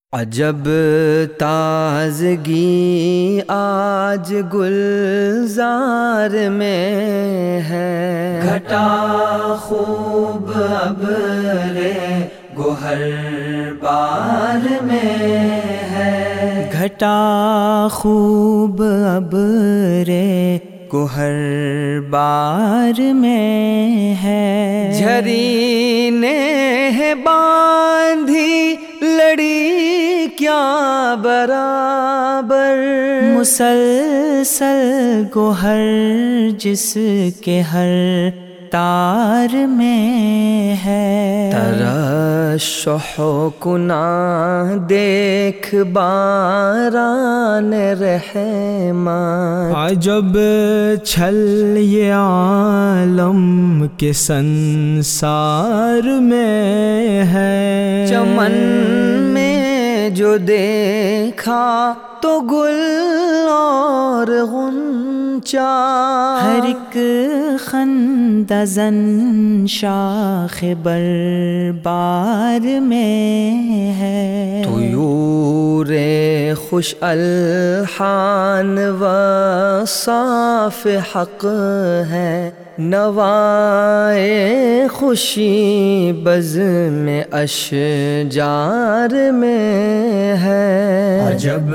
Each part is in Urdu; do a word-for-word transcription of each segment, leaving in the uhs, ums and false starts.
عجب تازگی آج گلزار میں ہے، گھٹا خوب ابر گوہر بار میں ہے، گھٹا خوب ابر گوہر بار میں ہے، جھری نے ہے باندھی لڑی کیا برابر، مسلسل گوہر جس کے ہر تار میں ہے، ترشح کنا دیکھ باران رحمت، عجب چھل یہ عالم کے سنسار میں ہے، چمن میں جو دیکھا تو گل اور غنچہ، ہر ایک خندہ زن شاخ بربار میں ہے، طیور خوش الحان و صاف حق ہے، نوائے خوشی بزم اشجار میں ہے، عجب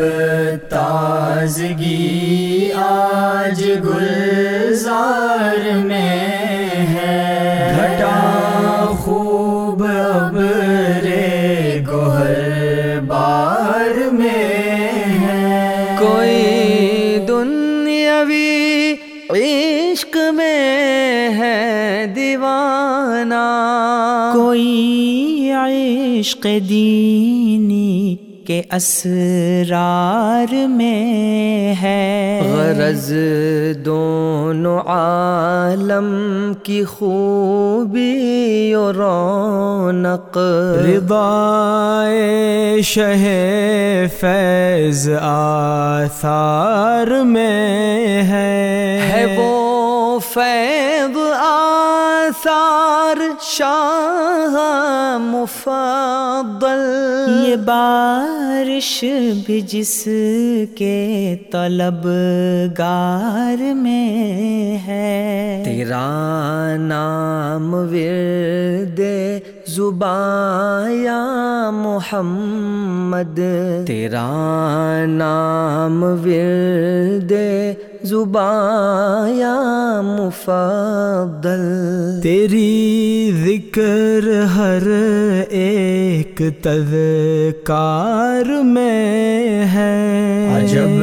تازگی آج گلزار میں ہے، گھٹا خوب ابر گوہر بار میں ہے، کوئی دنیاوی عشق میں ہے دیوانہ، کوئی عشق دینی کے اسرار میں ہے، غرض دونوں عالم کی خوبی و رونق، رضائے شہ فیض آثار میں ہے، ہے وہ فیض آثار شاہ مفضل، یہ بارش بھی جس کے طلبگار میں ہے، تیرا نام ورد زباں یا محمد، تیرا نام ورد زباں یا مفضل، تیری ذکر ہر ایک تذکار میں ہے، عجب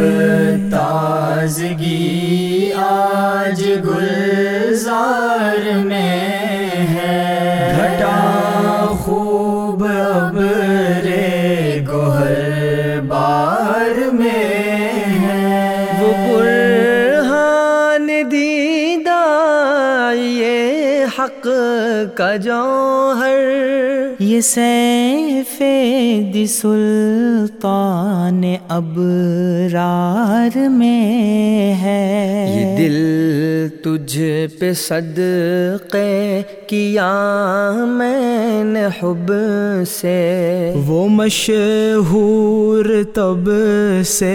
تازگی آج گلزار میں ہے، گھٹا خوب ابر گوہر بار میں ہے، وہ برہان دیدہ یہ حق کا جوہر، یہ سیف دی سلطان ابرار میں ہے، یہ دل تجھ پہ صدقے کیا میں نے حب سے، وہ مشہور تب سے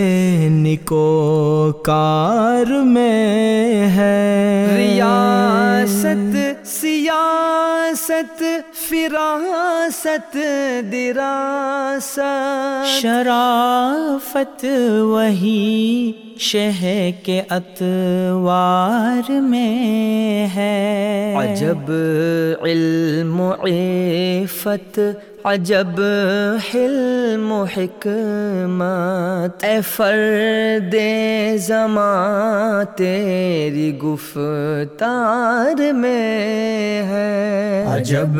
نکوکار میں ہے، ریاست سیاست فراست دراست، شرافت وہی شہ کے اطوار میں ہے، عجب علم و عفت عجب حلم و حکمت، اے فرد زماں تیری گفتار میں ہے، عجب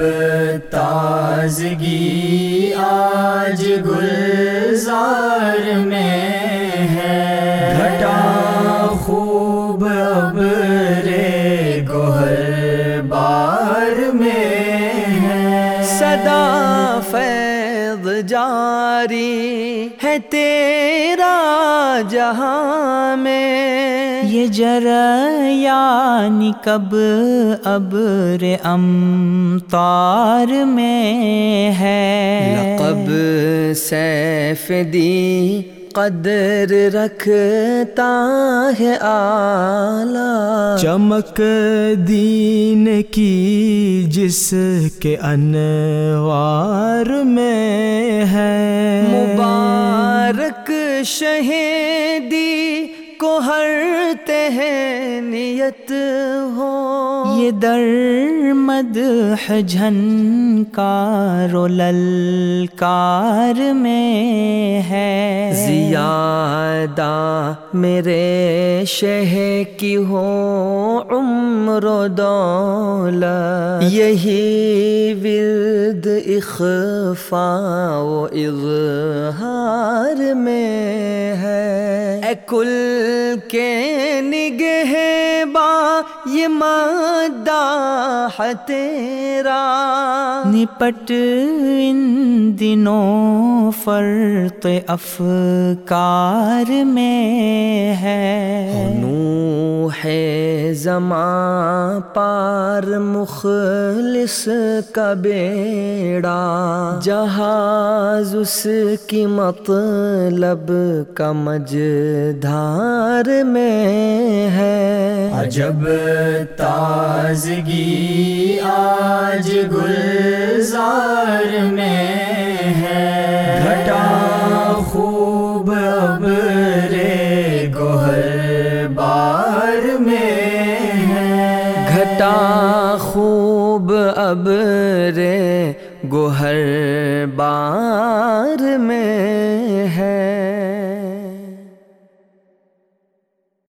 تازگی آج گلزار میں ہے، گھٹا خوب ابر گوہر بار میں ہے، صدا فیض جاری ہے تیرا جہاں میں، یہ جریان کب ابر امطار میں ہے، لقب سیفدی قدر رکھتا ہے اعلیٰ، چمک دین کی جس کے انوار میں ہے، مبارک شہیدی کو ہر تہنیت ہو، یہ در مدح جھنکار و للکار میں ہے، زیادہ میرے شہ کی ہو عمر و دولت، یہی ورد اخفاء و اظہار میں ہے، اے کل کے نگہباں یہ مداح تیرا، نپٹ ان دنوں فرق افکار میں ہے، نوح زمان پار مخلص کا بیڑا، جہاز اس کی مطلب کا مجدھار میں ہے، عجب تازگی آج گلزار میں ہے، گھٹا خوب ابر گوہر بار میں ہے، گھٹا خوب ابر گوہر بار میں ہے۔